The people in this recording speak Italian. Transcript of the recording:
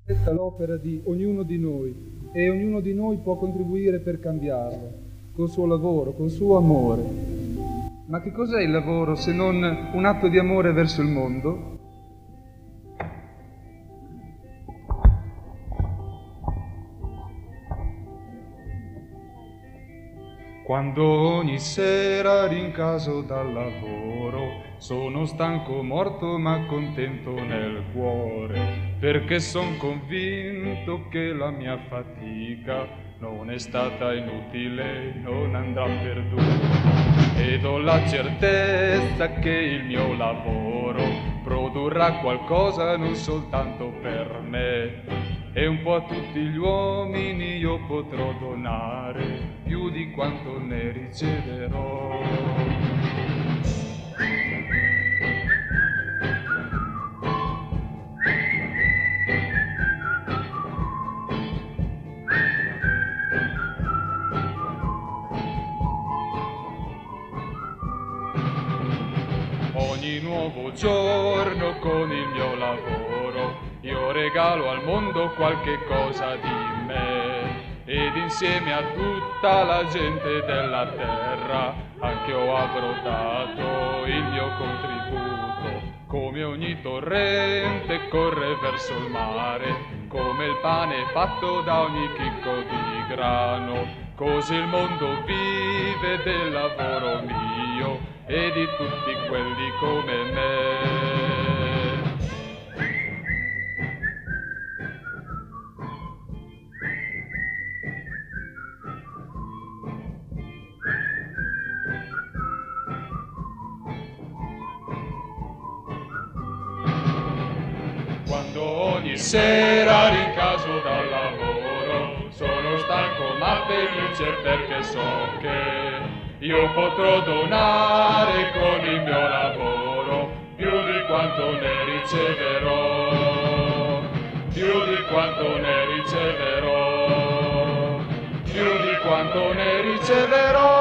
l'opera di ognuno di noi e ognuno di noi può contribuire per cambiarlo, col suo lavoro, col suo amore. Ma che cos'è il lavoro se non un atto di amore verso il mondo? Quando ogni sera rincaso dal lavoro, sono stanco morto ma contento nel cuore, perché son convinto che la mia fatica non è stata inutile, non andrà perduta. Ed ho la certezza che il mio lavoro produrrà qualcosa non soltanto per me, e un po' a tutti gli uomini io potrò donare più di quanto ne riceverò. Ogni nuovo giorno con il mio lavoro io regalo al mondo qualche cosa di me, ed insieme a tutta la gente della terra anche io avrò dato il mio contributo. Come ogni torrente corre verso il mare, come il pane fatto da ogni chicco di grano, così il mondo vive del lavoro mio e di tutti quelli come me. Quando ogni sera rincaso dal lavoro, sono stanco ma felice perché so che io potrò donare con il mio lavoro più di quanto ne riceverò, più di quanto ne riceverò, più di quanto ne riceverò.